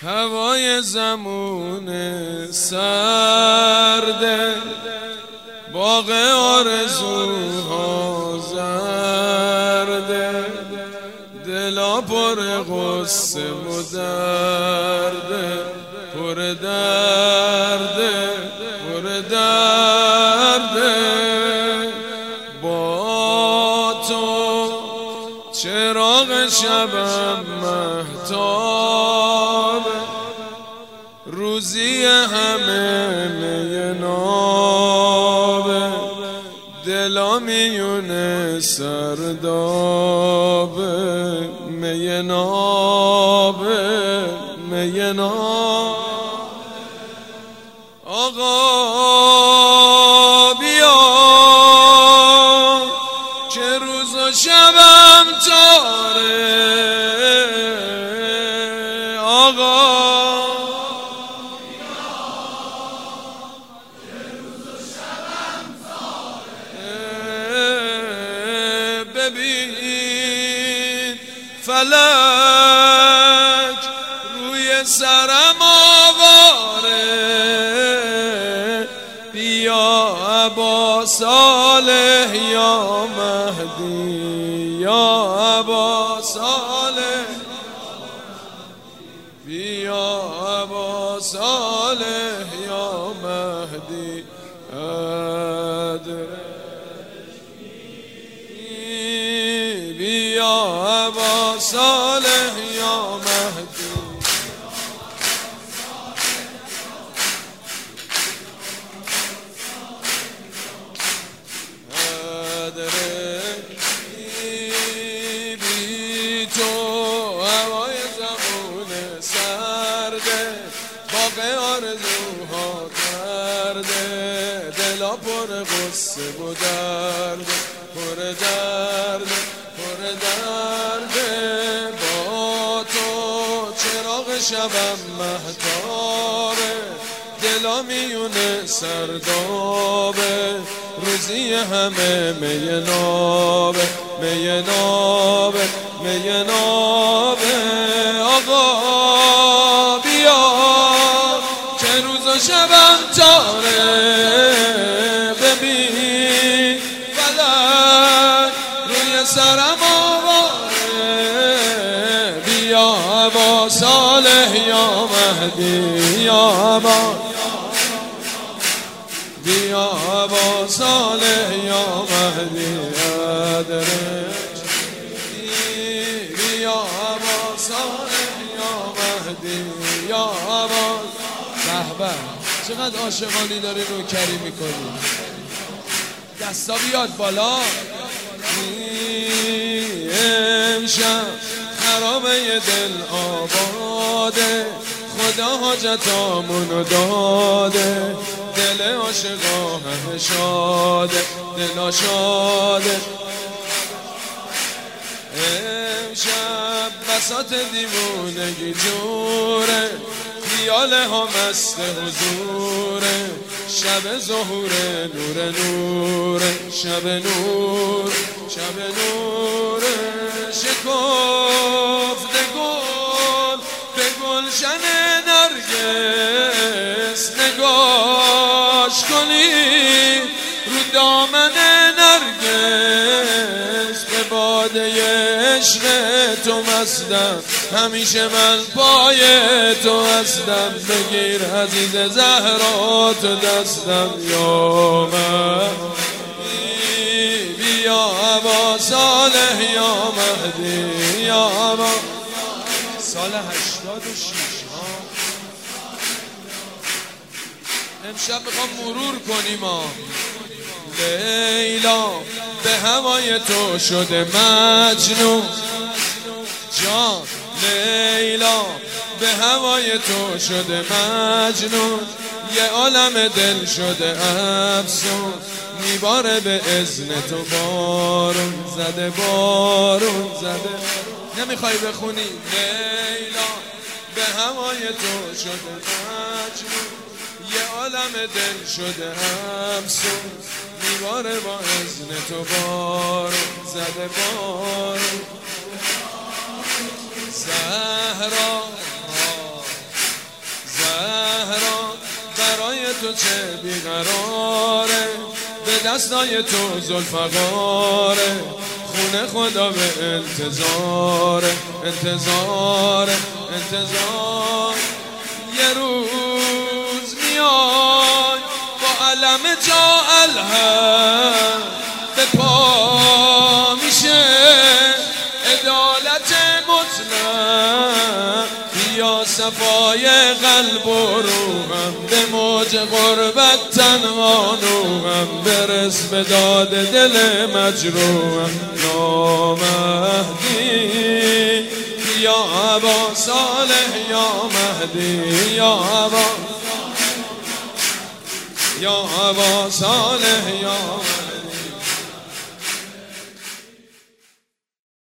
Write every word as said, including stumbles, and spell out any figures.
هوای زمون سرده، باغ آرزوها زرده، دلا پر غصه و درده، پر درده پر درده. با تو چراغ شبم مهتاب، روزی همه می نابه، دلا میونه سردابه، می نابه می نابه. آقا بیا که روز و شبم تاره، آقا ببین فلک روی سرم آواره، بیا ابا صالح یا مهدی، یا ابا صالح، بیا ابا صالح یا مهدی. بیا ابا صالح یا مهدی، بی تو هوای زمون سرده، باغ آرزوها کرده، دلا پر غصه و درده، پر درده پر درده. با تو چراغ شبم مهتابه، دلا میونه سردابه، روزی همه می نابه، می نابه می نابه. آقا بیا که روز و شبم تاره، ببین فلک روی سرم آواره، بیا ابا صالح یا مهدی، یا ابا، بیا ابا صالح یا مهدی. ادرک بیا ابا صالح یا مهدی، یا ابا. به به چقدر عاشقانی داری نوکری میکنی، دستا بیاد بالا. امشب خرابه دل آباده، خدا حاجتامونو داده، دل عاشقا همه شاده، دل شاده. امشب بساط دیوونگی جوره، خیاله ها مست حضوره، شب ظهوره نور نوره، شب نور شب نوره. شکفت گل به گلشن نرگس، نگاش کنی رو دامن نرگس، به باده عشق تو مستم، همیشه من پای تو هستم، بگیر عزیز زهرا تو دستم، یا من بیا ابا صالح یا مهدی، یا ابا. سال هشتاد و شیش ها امشب میخوام مرور کنیم ها. لیلا به هوای تو شده مجنون جان، لیلا به هوای تو شده مجنون، یه عالم دل شده افسون، میباره به اذن تو بارون زده، بارون زده. نمیخوای بخونی؟ لیلا به هوای تو شده مجنون، یه عالم دل شده افسون، میباره با اذن تو بارون زده، بارون. زهرا تو چه بیقراره، به دستای تو ذوالفقاره، خونه خدا به انتظار انتظار انتظار. یه روز میای با علم جا الهم، به پا میشه عدالت مطلق، بیا صفای قلب و روحم، به موج غربت تنها نوحم، برس به داد دل مجروحم. یا مهدی یا ابا صالح، یا مهدی یا ابا یا ابا صالح، یا